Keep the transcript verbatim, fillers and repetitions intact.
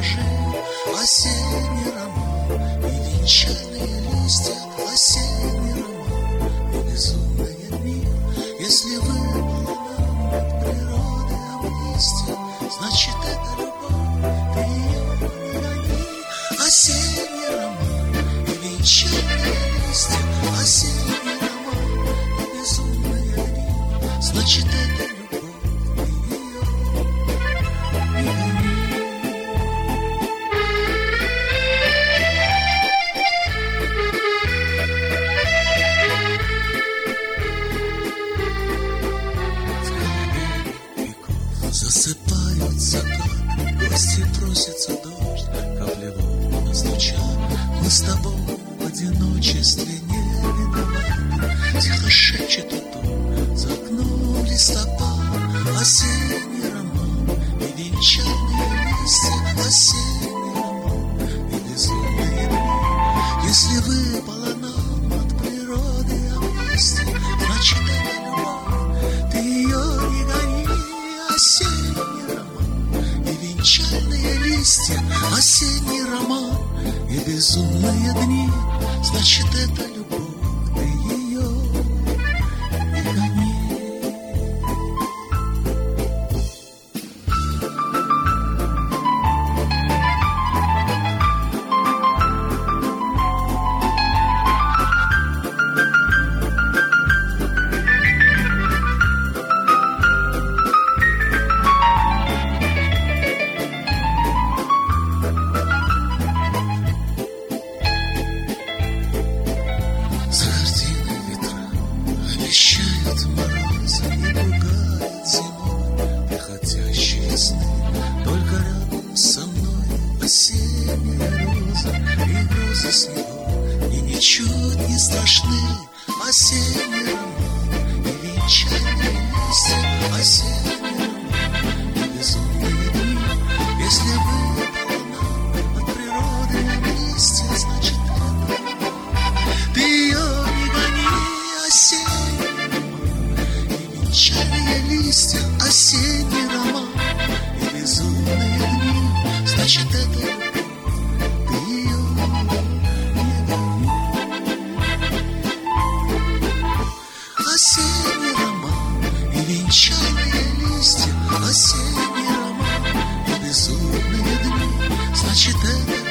пожил осенний роман, и венчальные листья, осенний роман, и безумные дни. Если выпало нам от природы амнистия, значит это любовь, ты ее не гони. Осенний роман, и венчальные листья, осенний роман, и безумные дни, значит это любовь. Засыпают закаты, гости просятся дождь, капли волны стучат. Мы с тобой в одиночестве не виноваты. Тихо шепчет уток, за окном листопад. Осенний роман и венчальные листья, осенний роман и безумные дни. Если выпало нам от природы амнистия, значит это любовь, ты ее не гони. Осенний роман и венчальные листья, осенний роман и безумные дни, значит это любовь, ты ее не гони. Обещают морозы и пугают зимой приходящие сны. Только рядом со мной осенняя роза и грозы снегов, и ничуть не страшны. Осенний роман и венчальные листья, осенний роман и безумные дни. Если выпало нам от природы амнистия, значит это ты ее не гони. Осенний венчальные листья, осенний роман и безумные дни, значит это любовь, ты ее не гони. Осенний роман и венчальные листья, осенний роман и безумные дни, значит это